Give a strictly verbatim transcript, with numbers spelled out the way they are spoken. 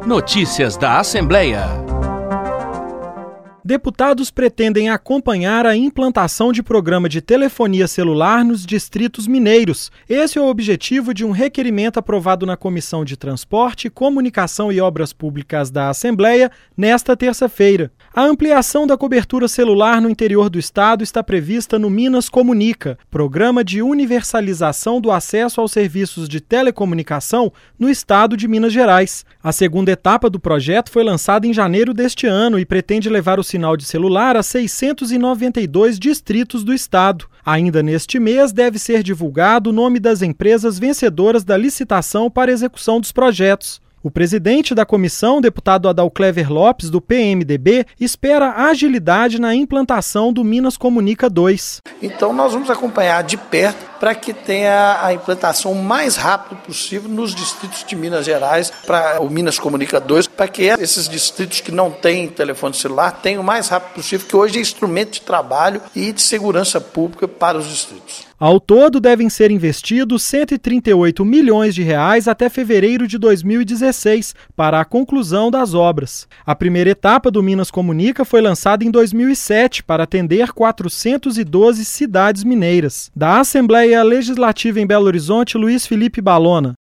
Notícias da Assembleia. Deputados pretendem acompanhar a implantação de programa de telefonia celular nos distritos mineiros. Esse é o objetivo de um requerimento aprovado na Comissão de Transporte, Comunicação e Obras Públicas da Assembleia nesta terça-feira. A ampliação da cobertura celular no interior do estado está prevista no Minas Comunica, programa de universalização do acesso aos serviços de telecomunicação no estado de Minas Gerais. A segunda etapa do projeto foi lançada em janeiro deste ano e pretende levar o sinal de celular a seiscentos e noventa e dois distritos do estado. Ainda neste mês deve ser divulgado o nome das empresas vencedoras da licitação para execução dos projetos. O presidente da comissão, deputado Adalclever Lopes, do P M D B, espera agilidade na implantação do Minas Comunica dois. Então nós vamos acompanhar de perto para que tenha a implantação o mais rápido possível nos distritos de Minas Gerais, para o Minas Comunica dois, para que esses distritos que não têm telefone celular tenham o mais rápido possível, que hoje é instrumento de trabalho e de segurança pública para os distritos. Ao todo, devem ser investidos cento e trinta e oito milhões de reais até fevereiro de dois mil e dezesseis para a conclusão das obras. A primeira etapa do Minas Comunica foi lançada em dois mil e sete para atender quatrocentas e doze cidades mineiras. Da Assembleia Legislativa em Belo Horizonte, Luiz Felipe Balona.